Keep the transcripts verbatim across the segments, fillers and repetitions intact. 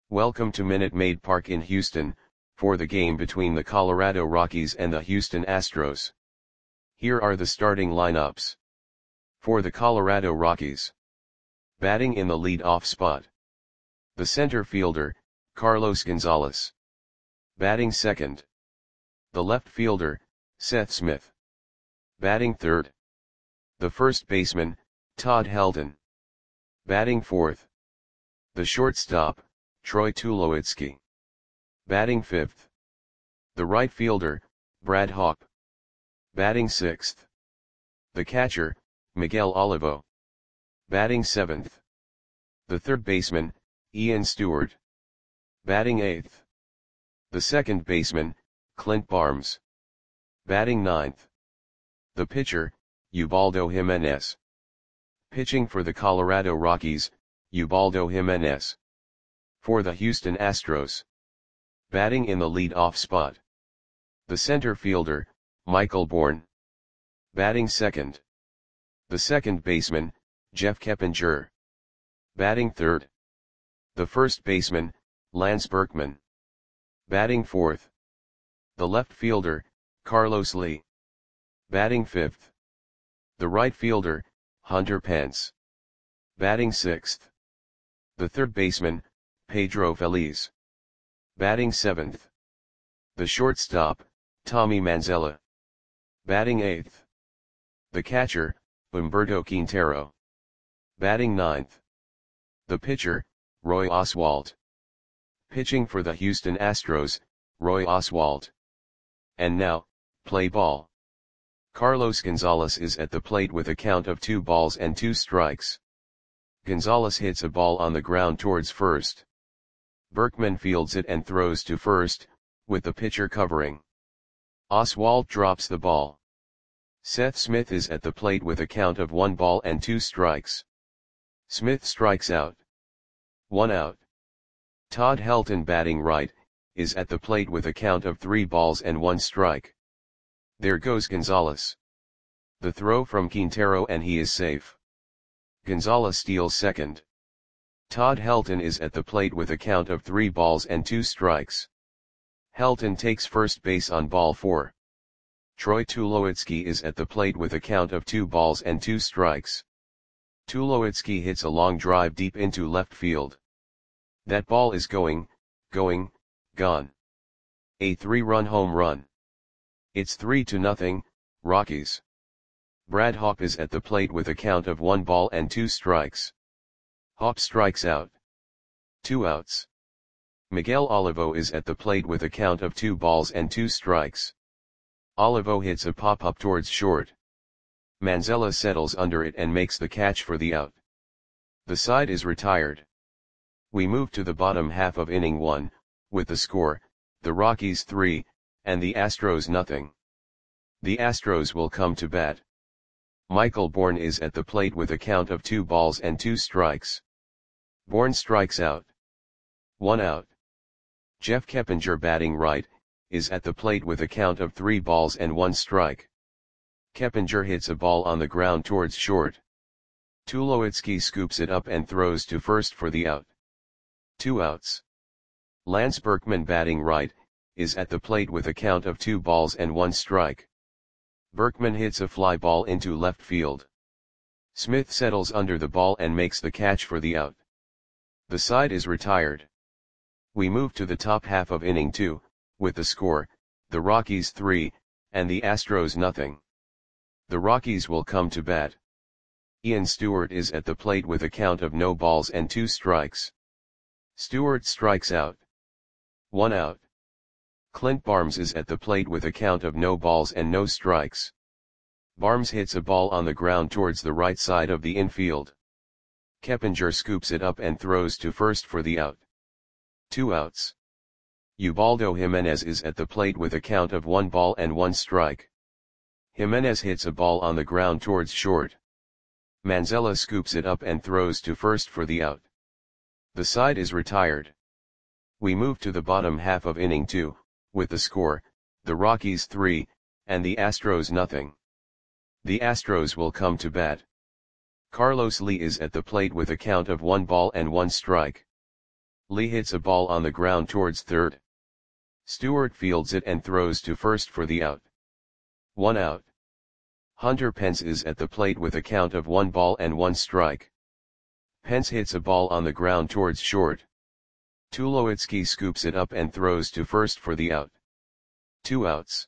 Welcome to Minute Maid Park in Houston, for the game between the Colorado Rockies and the Houston Astros. Here are the starting lineups. For the Colorado Rockies. Batting in the lead-off spot. The center fielder, Carlos Gonzalez. Batting second. The left fielder, Seth Smith. Batting third. The first baseman, Todd Helton. Batting fourth. The shortstop, Troy Tulowitzki. Batting fifth. The right fielder, Brad Hawpe. Batting sixth. The catcher, Miguel Olivo. Batting seventh. The third baseman, Ian Stewart. Batting eighth. The second baseman, Clint Barnes. Batting ninth. The pitcher, Ubaldo Jimenez. Pitching for the Colorado Rockies, Ubaldo Jimenez. For the Houston Astros. Batting in the lead-off spot. The center fielder, Michael Bourn. Batting second. The second baseman, Jeff Keppinger. Batting third. The first baseman, Lance Berkman. Batting fourth. The left fielder, Carlos Lee. Batting fifth. The right fielder, Hunter Pence. Batting sixth. The third baseman, Pedro Feliz. Batting seventh. The shortstop, Tommy Manzella. Batting eighth. The catcher, Humberto Quintero. Batting ninth. The pitcher, Roy Oswalt. Pitching for the Houston Astros, Roy Oswalt. And now, play ball. Carlos Gonzalez is at the plate with a count of two balls and two strikes. Gonzalez hits a ball on the ground towards first. Berkman fields it and throws to first, with the pitcher covering. Oswalt drops the ball. Seth Smith is at the plate with a count of one ball and two strikes. Smith strikes out. One out. Todd Helton, batting right, is at the plate with a count of three balls and one strike. There goes Gonzalez. The throw from Quintero and he is safe. Gonzalez steals second. Todd Helton is at the plate with a count of three balls and two strikes. Helton takes first base on ball four. Troy Tulowitzki is at the plate with a count of two balls and two strikes. Tulowitzki hits a long drive deep into left field. That ball is going, going, gone. A three-run home run. It's three to nothing, Rockies. Brad Hawpe is at the plate with a count of one ball and two strikes. Hawpe strikes out. Two outs. Miguel Olivo is at the plate with a count of two balls and two strikes. Olivo hits a pop-up towards short. Manzella settles under it and makes the catch for the out. The side is retired. We move to the bottom half of inning one, with the score, the Rockies three, and the Astros nothing. The Astros will come to bat. Michael Bourn is at the plate with a count of two balls and two strikes. Bourn strikes out. One out. Jeff Keppinger, batting right, is at the plate with a count of three balls and one strike. Keppinger hits a ball on the ground towards short. Tulowitzki scoops it up and throws to first for the out. Two outs. Lance Berkman, batting right, is at the plate with a count of two balls and one strike. Berkman hits a fly ball into left field. Smith settles under the ball and makes the catch for the out. The side is retired. We move to the top half of inning two, with the score, the Rockies three, and the Astros nothing. The Rockies will come to bat. Ian Stewart is at the plate with a count of no balls and two strikes. Stewart strikes out. One out. Clint Barnes is at the plate with a count of no balls and no strikes. Barnes hits a ball on the ground towards the right side of the infield. Keppinger scoops it up and throws to first for the out. Two outs. Ubaldo Jimenez is at the plate with a count of one ball and one strike. Jimenez hits a ball on the ground towards short. Manzella scoops it up and throws to first for the out. The side is retired. We move to the bottom half of inning two, with the score, the Rockies three, and the Astros nothing. The Astros will come to bat. Carlos Lee is at the plate with a count of one ball and one strike. Lee hits a ball on the ground towards third. Stewart fields it and throws to first for the out. One out. Hunter Pence is at the plate with a count of one ball and one strike. Pence hits a ball on the ground towards short. Tulowitzki scoops it up and throws to first for the out. Two outs.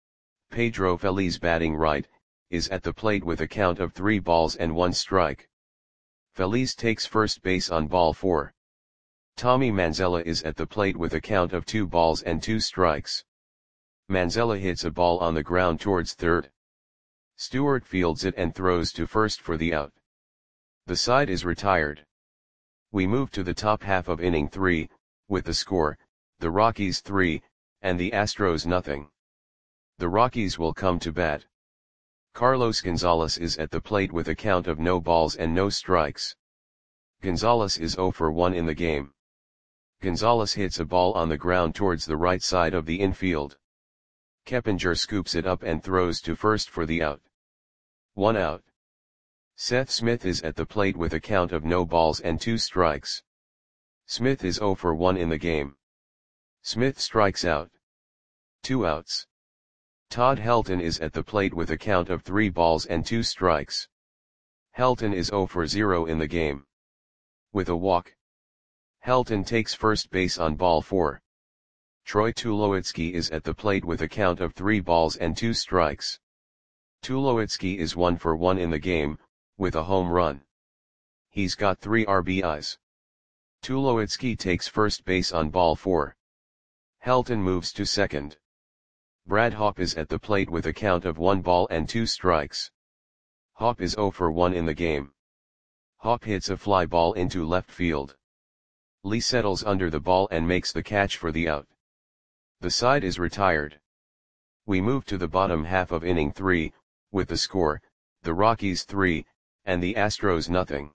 Pedro Feliz, batting right, is at the plate with a count of three balls and one strike. Feliz takes first base on ball four. Tommy Manzella is at the plate with a count of two balls and two strikes. Manzella hits a ball on the ground towards third. Stewart fields it and throws to first for the out. The side is retired. We move to the top half of inning three, with the score, the Rockies three, and the Astros nothing. The Rockies will come to bat. Carlos Gonzalez is at the plate with a count of no balls and no strikes. Gonzalez is zero for one in the game. Gonzalez hits a ball on the ground towards the right side of the infield. Keppinger scoops it up and throws to first for the out. One out. Seth Smith is at the plate with a count of no balls and two strikes. Smith is zero for one in the game. Smith strikes out. Two outs. Todd Helton is at the plate with a count of three balls and two strikes. Helton is zero for zero in the game. With a walk. Helton takes first base on ball four. Troy Tulowitzki is at the plate with a count of three balls and two strikes. Tulowitzki is one for one in the game, with a home run. He's got three R B Is. Tulowitzki takes first base on ball four. Helton moves to second. Brad Hawpe is at the plate with a count of one ball and two strikes. Hawpe is zero for one in the game. Hawpe hits a fly ball into left field. Lee settles under the ball and makes the catch for the out. The side is retired. We move to the bottom half of inning three, with the score, the Rockies three, and the Astros nothing.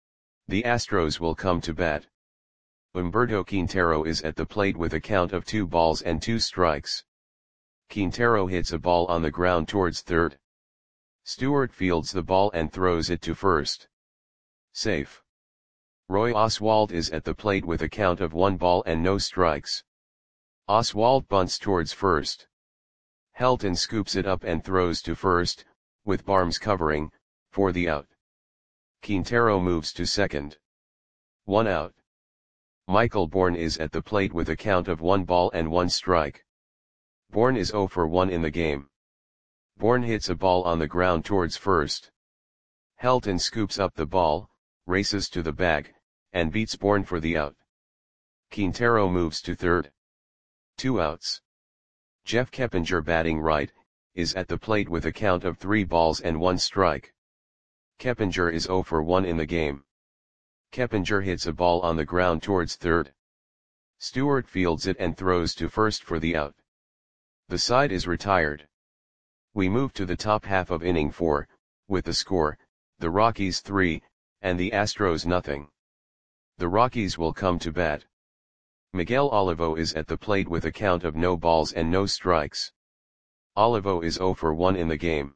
The Astros will come to bat. Humberto Quintero is at the plate with a count of two balls and two strikes. Quintero hits a ball on the ground towards third. Stewart fields the ball and throws it to first. Safe. Roy Oswalt is at the plate with a count of one ball and no strikes. Oswalt bunts towards first. Helton scoops it up and throws to first, with Barnes covering, for the out. Quintero moves to second. One out. Michael Bourne is at the plate with a count of one ball and one strike. Bourne is zero for one in the game. Bourne hits a ball on the ground towards first. Helton scoops up the ball, races to the bag, and beats Bourne for the out. Quintero moves to third. Two outs. Jeff Keppinger, batting right, is at the plate with a count of three balls and one strike. Keppinger is zero for one in the game. Keppinger hits a ball on the ground towards third. Stewart fields it and throws to first for the out. The side is retired. We move to the top half of inning four, with the score, the Rockies three, and the Astros nothing. The Rockies will come to bat. Miguel Olivo is at the plate with a count of no balls and no strikes. Olivo is zero for one in the game.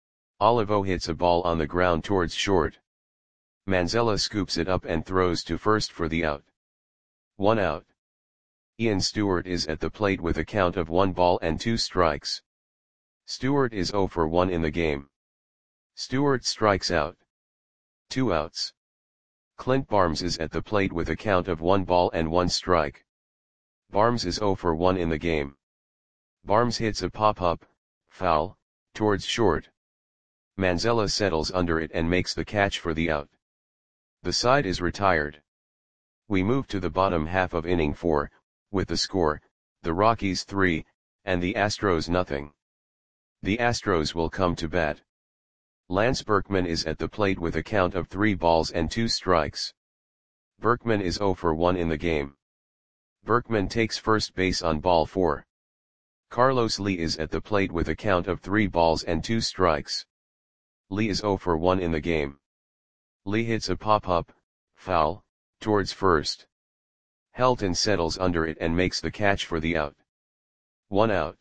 Olivo hits a ball on the ground towards short. Manzella scoops it up and throws to first for the out. One out. Ian Stewart is at the plate with a count of one ball and two strikes. Stewart is zero for one in the game. Stewart strikes out. Two outs. Clint Barnes is at the plate with a count of one ball and one strike. Barnes is zero for one in the game. Barnes hits a pop-up, foul, towards short. Manzella settles under it and makes the catch for the out. The side is retired. We move to the bottom half of inning four, with the score, the Rockies three, and the Astros nothing. The Astros will come to bat. Lance Berkman is at the plate with a count of three balls and two strikes. Berkman is zero for one in the game. Berkman takes first base on ball four. Carlos Lee is at the plate with a count of three balls and two strikes. Lee is zero for one in the game. Lee hits a pop-up, foul, towards first. Helton settles under it and makes the catch for the out. One out.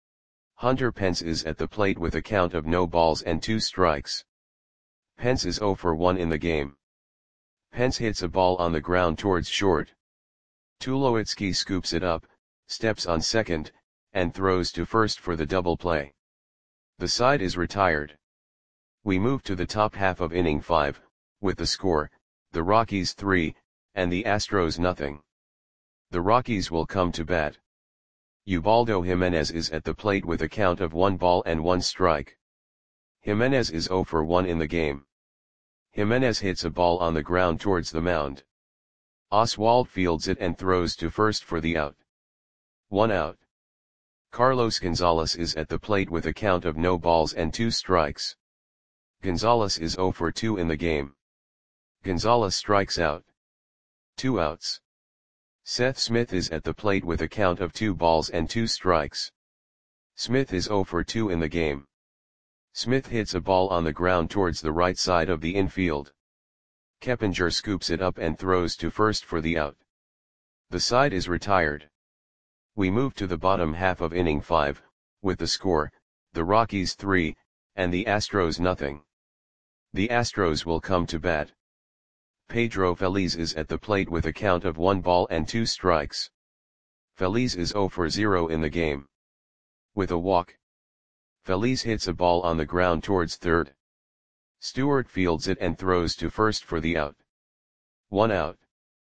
Hunter Pence is at the plate with a count of no balls and two strikes. Pence is zero for one in the game. Pence hits a ball on the ground towards short. Tulowitzki scoops it up, steps on second, and throws to first for the double play. The side is retired. We move to the top half of inning five, with the score, the Rockies three, and the Astros nothing. The Rockies will come to bat. Ubaldo Jimenez is at the plate with a count of one ball and one strike. Jimenez is zero for one in the game. Jimenez hits a ball on the ground towards the mound. Oswalt fields it and throws to first for the out. One out. Carlos Gonzalez is at the plate with a count of no balls and two strikes. Gonzalez is zero for two in the game. Gonzalez strikes out. Two outs. Seth Smith is at the plate with a count of two balls and two strikes. Smith is zero for two in the game. Smith hits a ball on the ground towards the right side of the infield. Keppinger scoops it up and throws to first for the out. The side is retired. We move to the bottom half of inning five, with the score, the Rockies three, and the Astros nothing. The Astros will come to bat. Pedro Feliz is at the plate with a count of one ball and two strikes. Feliz is zero for zero in the game. With a walk, Feliz hits a ball on the ground towards third. Stewart fields it and throws to first for the out. One out.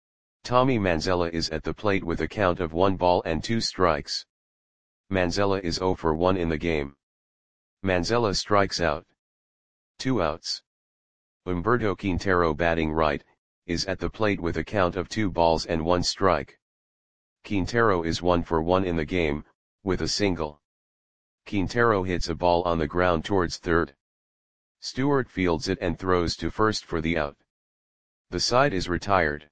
Tommy Manzella is at the plate with a count of one ball and two strikes. Manzella is zero for one in the game. Manzella strikes out. Two outs. Humberto Quintero, batting right, is at the plate with a count of two balls and one strike. Quintero is one for one in the game, with a single. Quintero hits a ball on the ground towards third. Stewart fields it and throws to first for the out. The side is retired.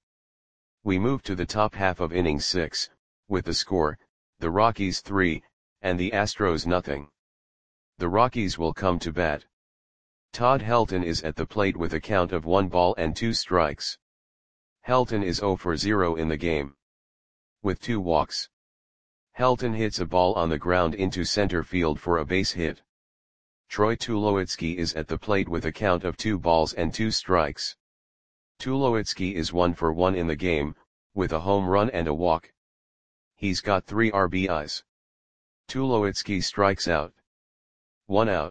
We move to the top half of inning six, with the score, the Rockies three, and the Astros nothing. The Rockies will come to bat. Todd Helton is at the plate with a count of one ball and two strikes. Helton is zero for zero in the game. With two walks, Helton hits a ball on the ground into center field for a base hit. Troy Tulowitzki is at the plate with a count of two balls and two strikes. Tulowitzki is one for one in the game, with a home run and a walk. He's got three R B Is. Tulowitzki strikes out. One out.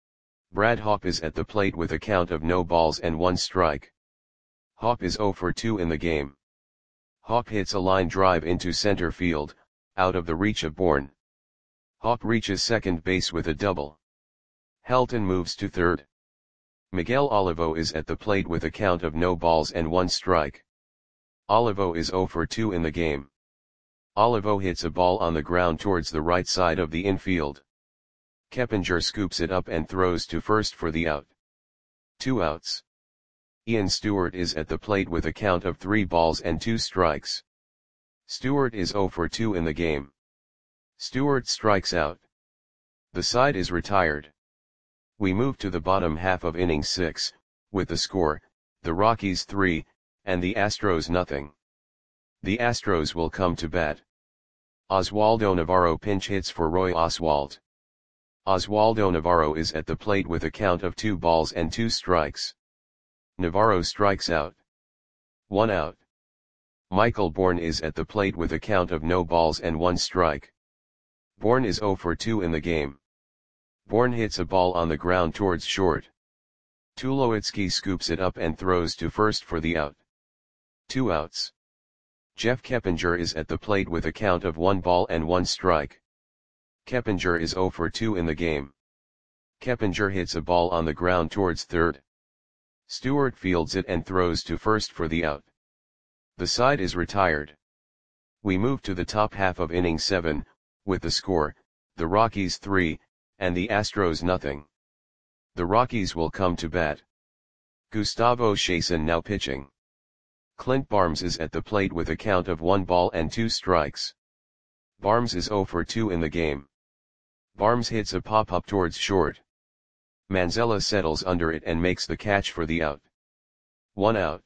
Brad Hawpe is at the plate with a count of no balls and one strike. Hawpe is zero for two in the game. Hawpe hits a line drive into center field, out of the reach of Bourne. Hawpe reaches second base with a double. Helton moves to third. Miguel Olivo is at the plate with a count of no balls and one strike. Olivo is zero for two in the game. Olivo hits a ball on the ground towards the right side of the infield. Keppinger scoops it up and throws to first for the out. Two outs. Ian Stewart is at the plate with a count of three balls and two strikes. Stewart is zero for two in the game. Stewart strikes out. The side is retired. We move to the bottom half of inning six, with the score, the Rockies three, and the Astros nothing. The Astros will come to bat. Oswaldo Navarro pinch hits for Roy Oswalt. Oswaldo Navarro is at the plate with a count of two balls and two strikes. Navarro strikes out. One out. Michael Bourne is at the plate with a count of no balls and one strike. Bourne is zero for two in the game. Bourne hits a ball on the ground towards short. Tulowitzki scoops it up and throws to first for the out. Two outs. Jeff Keppinger is at the plate with a count of one ball and one strike. Keppinger is zero for two in the game. Keppinger hits a ball on the ground towards third. Stewart fields it and throws to first for the out. The side is retired. We move to the top half of inning seven, with the score, the Rockies three, and the Astros nothing. The Rockies will come to bat. Gustavo Chason now pitching. Clint Barnes is at the plate with a count of one ball and two strikes. Barnes is zero for two in the game. Barnes hits a pop-up towards short. Manzella settles under it and makes the catch for the out. One out.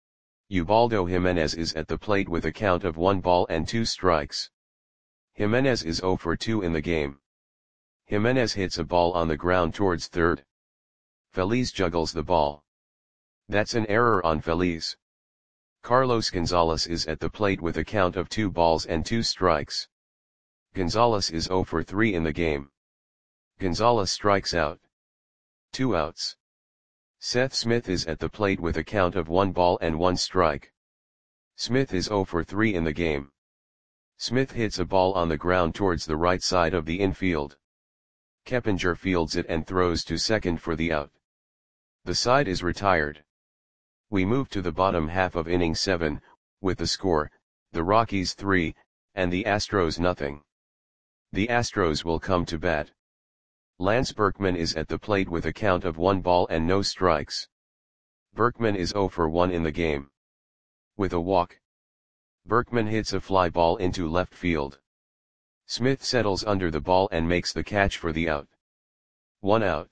Ubaldo Jimenez is at the plate with a count of one ball and two strikes. Jimenez is zero for two in the game. Jimenez hits a ball on the ground towards third. Feliz juggles the ball. That's an error on Feliz. Carlos Gonzalez is at the plate with a count of two balls and two strikes. Gonzalez is zero for three in the game. Gonzalez strikes out. Two outs. Seth Smith is at the plate with a count of one ball and one strike. Smith is zero for three in the game. Smith hits a ball on the ground towards the right side of the infield. Keppinger fields it and throws to second for the out. The side is retired. We move to the bottom half of inning seven, with the score, the Rockies three, and the Astros nothing. The Astros will come to bat. Lance Berkman is at the plate with a count of one ball and no strikes. Berkman is zero for one in the game. With a walk, Berkman hits a fly ball into left field. Smith settles under the ball and makes the catch for the out. One out.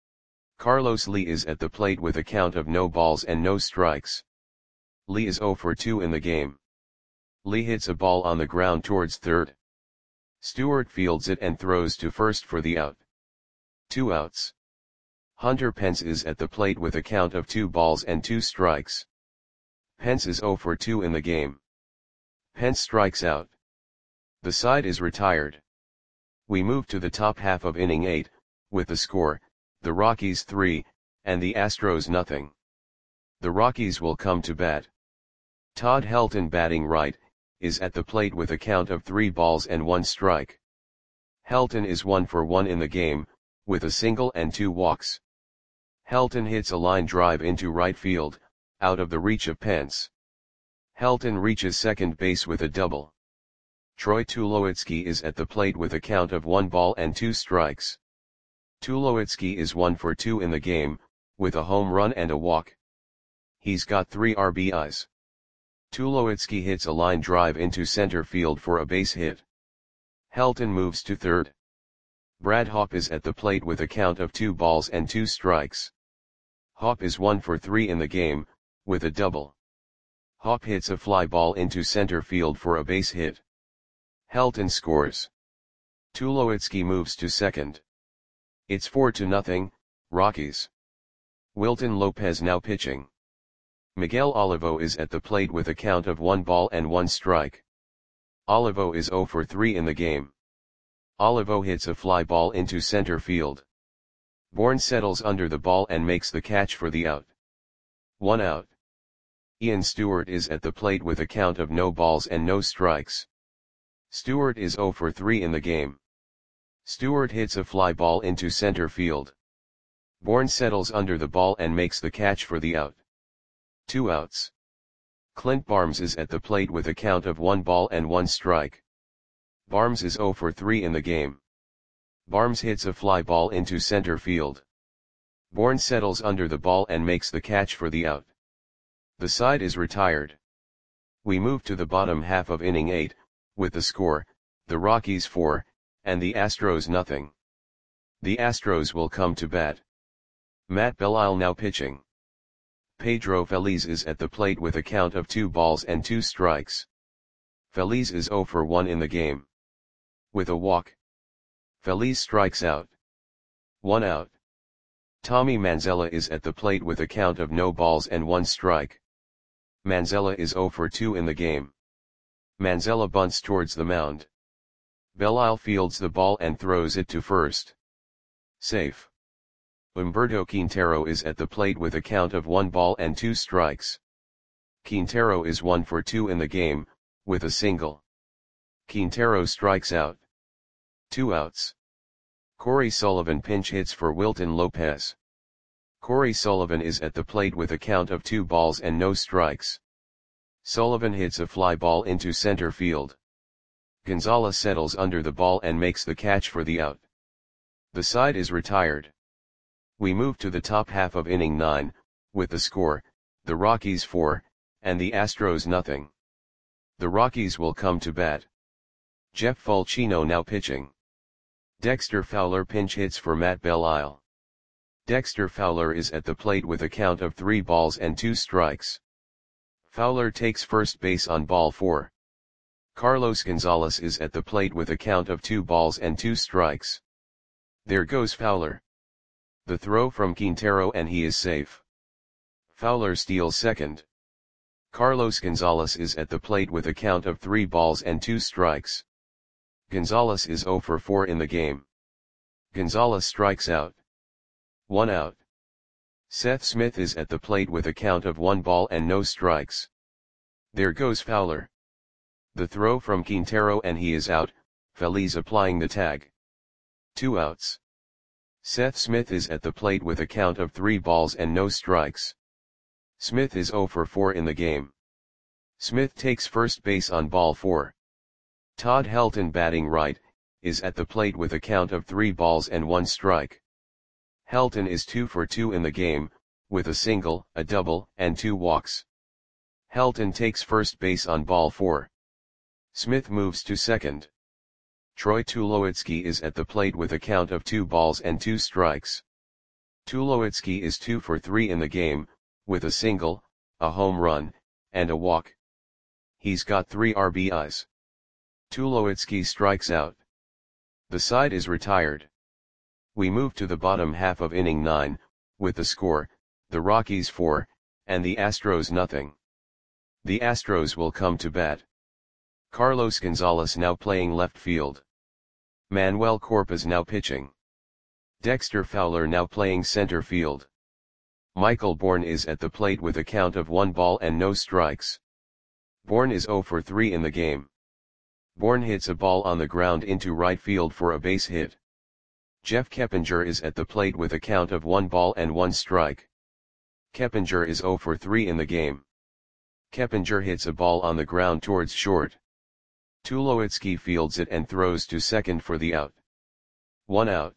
Carlos Lee is at the plate with a count of no balls and no strikes. Lee is zero for two in the game. Lee hits a ball on the ground towards third. Stewart fields it and throws to first for the out. Two outs. Hunter Pence is at the plate with a count of two balls and two strikes. Pence is zero for two in the game. Pence strikes out. The side is retired. We move to the top half of inning eight, with the score, the Rockies three, and the Astros nothing. The Rockies will come to bat. Todd Helton, batting right, is at the plate with a count of three balls and one strike. Helton is one for one in the game, with a single and two walks. Helton hits a line drive into right field, out of the reach of Pence. Helton reaches second base with a double. Troy Tulowitzki is at the plate with a count of one ball and two strikes. Tulowitzki is one for two in the game, with a home run and a walk. He's got three R B Is. Tulowitzki hits a line drive into center field for a base hit. Helton moves to third. Brad Hawpe is at the plate with a count of two balls and two strikes. Hawpe is one for three in the game, with a double. Hawpe hits a fly ball into center field for a base hit. Helton scores. Tulowitzki moves to second. It's four to nothing, Rockies. Wilton Lopez now pitching. Miguel Olivo is at the plate with a count of one ball and one strike. Olivo is zero for three in the game. Olivo hits a fly ball into center field. Bourne settles under the ball and makes the catch for the out. One out. Ian Stewart is at the plate with a count of no balls and no strikes. Stewart is zero for three in the game. Stewart hits a fly ball into center field. Bourne settles under the ball and makes the catch for the out. Two outs. Clint Barnes is at the plate with a count of one ball and one strike. Barnes is zero for three in the game. Barnes hits a fly ball into center field. Bourne settles under the ball and makes the catch for the out. The side is retired. We move to the bottom half of inning eight, with the score, the Rockies four, and the Astros nothing. The Astros will come to bat. Matt Belisle now pitching. Pedro Feliz is at the plate with a count of two balls and two strikes. Feliz is zero for one in the game. With a walk, Feliz strikes out. One out. Tommy Manzella is at the plate with a count of no balls and one strike. Manzella is zero for two in the game. Manzella bunts towards the mound. Belisle fields the ball and throws it to first. Safe. Humberto Quintero is at the plate with a count of one ball and two strikes. Quintero is one for two in the game, with a single. Quintero strikes out. Two outs. Corey Sullivan pinch hits for Wilton Lopez. Corey Sullivan is at the plate with a count of two balls and no strikes. Sullivan hits a fly ball into center field. Gonzalez settles under the ball and makes the catch for the out. The side is retired. We move to the top half of inning nine, with the score, the Rockies four, and the Astros nothing. The Rockies will come to bat. Jeff Fulcino now pitching. Dexter Fowler pinch hits for Matt Belisle. Dexter Fowler is at the plate with a count of three balls and two strikes. Fowler takes first base on ball four. Carlos Gonzalez is at the plate with a count of two balls and two strikes. There goes Fowler. The throw from Quintero and he is safe. Fowler steals second. Carlos Gonzalez is at the plate with a count of three balls and two strikes. Gonzalez is zero for four in the game. Gonzalez strikes out. One out. Seth Smith is at the plate with a count of one ball and no strikes. There goes Fowler. The throw from Quintero and he is out, Feliz applying the tag. Two outs. Seth Smith is at the plate with a count of three balls and no strikes. Smith is zero for four in the game. Smith takes first base on ball four. Todd Helton batting right, is at the plate with a count of three balls and one strike. Helton is two for two in the game, with a single, a double, and two walks. Helton takes first base on ball four. Smith moves to second. Troy Tulowitzki is at the plate with a count of two balls and two strikes. Tulowitzki is two for three in the game, with a single, a home run, and a walk. He's got three R B Is. Tulowitzki strikes out. The side is retired. We move to the bottom half of inning nine, with the score, the Rockies four, and the Astros nothing. The Astros will come to bat. Carlos Gonzalez now playing left field. Manuel Corpus now pitching. Dexter Fowler now playing center field. Michael Bourne is at the plate with a count of one ball and no strikes. Bourne is zero for three in the game. Bourne hits a ball on the ground into right field for a base hit. Jeff Keppinger is at the plate with a count of one ball and one strike. Keppinger is zero for three in the game. Keppinger hits a ball on the ground towards short. Tulowitzki fields it and throws to second for the out. One out.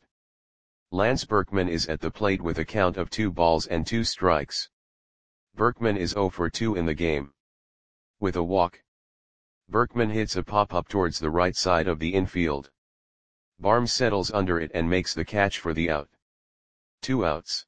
Lance Berkman is at the plate with a count of two balls and two strikes. Berkman is zero for two in the game. With a walk. Berkman hits a pop-up towards the right side of the infield. Barnes settles under it and makes the catch for the out. Two outs.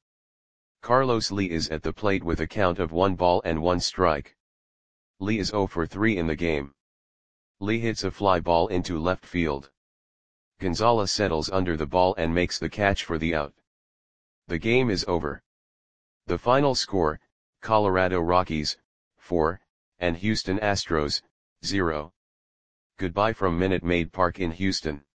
Carlos Lee is at the plate with a count of one ball and one strike. Lee is zero for three in the game. Lee hits a fly ball into left field. Gonzalez settles under the ball and makes the catch for the out. The game is over. The final score, Colorado Rockies, four, and Houston Astros, zero. Goodbye from Minute Maid Park in Houston.